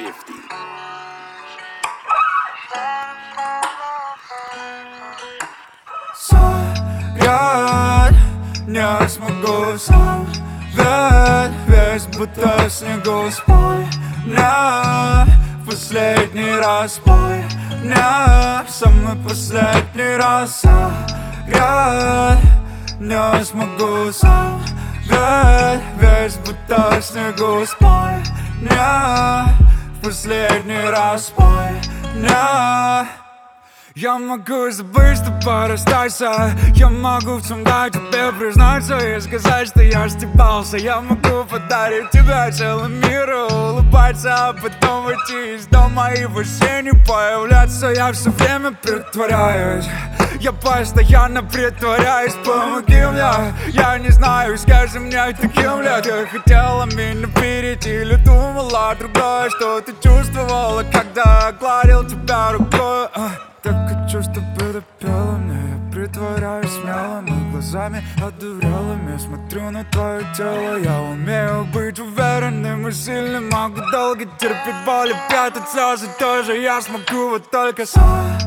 Lifty. Согреть не смогу сам, ведь весь будто в снегу. Спой мне в последний раз, спой мне в самый последний раз. Согреть не смогу сам, ведь весь будто в снегу. Спой мне в последний раз, спой мне. Я могу забыть, что пора расстаться. Я могу в чем дать тебе признаться и сказать, что я стебался. Я могу подарить тебе целый мир и улыбаться, а потом выйти из дома и вообще не появляться. Я все время притворяюсь, я постоянно притворяюсь. Помоги мне, я не знаю, скажи мне, таким ли ты хотела меня видеть или думала другое, что ты чувствовала, когда гладил тебя рукой. Так хочу, чтобы ты пела мне. Я притворяюсь смелым и глазами одурелыми смотрю на твое тело. Я умею быть уверенным и сильным, могу долго терпеть боль и прятать слезы тоже. Я смогу вот только согреть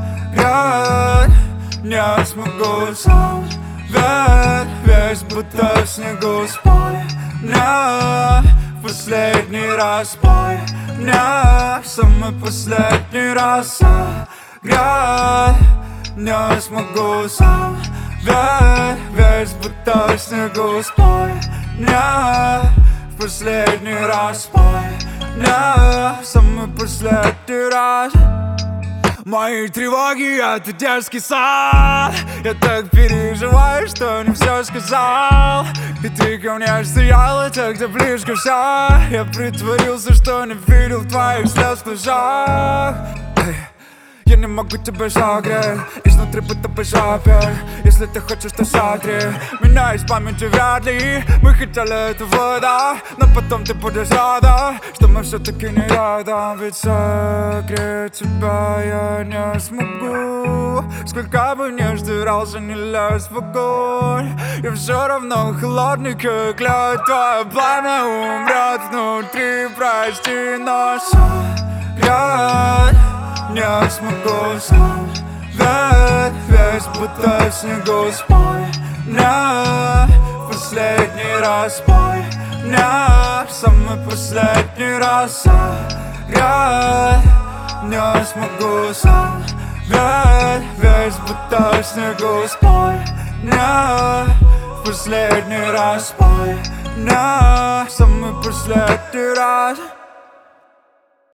не смогу сам, ведь весь будто в снегу. Спой мне в последний раз, спой мне в самый последний раз. Согреть не смогу сам, ведь весь будто в снегу. Спой мне в последний раз, спой мне в самый последний раз. Мои тревоги — это детский сад. Я так переживаю, что не все сказал. И ты ко мне стояла так-то близко вся. Я притворился, что не видел твоих слез в глазах. Я не могу тебя согреть изнутри, будто бы запер. Если ты хочешь, то сотри меня из памяти вряд ли. Мы хотели этого, да, но потом ты будешь рада, что мы все-таки не рядом. Ведь согреть тебя я не смогу. Сколько бы ни старался, не лез в огонь. Я все равно холодный, как лед. Твое пламя умрет внутри, прости, но согреть не смогу сам, ведь весь будто в снегу. Спой мне в последний раз, спой мне в самый последний раз. Согреть не смогу сам, ведь весь будто в снегу. Спой мне в последний раз, спой мне в самый последний раз.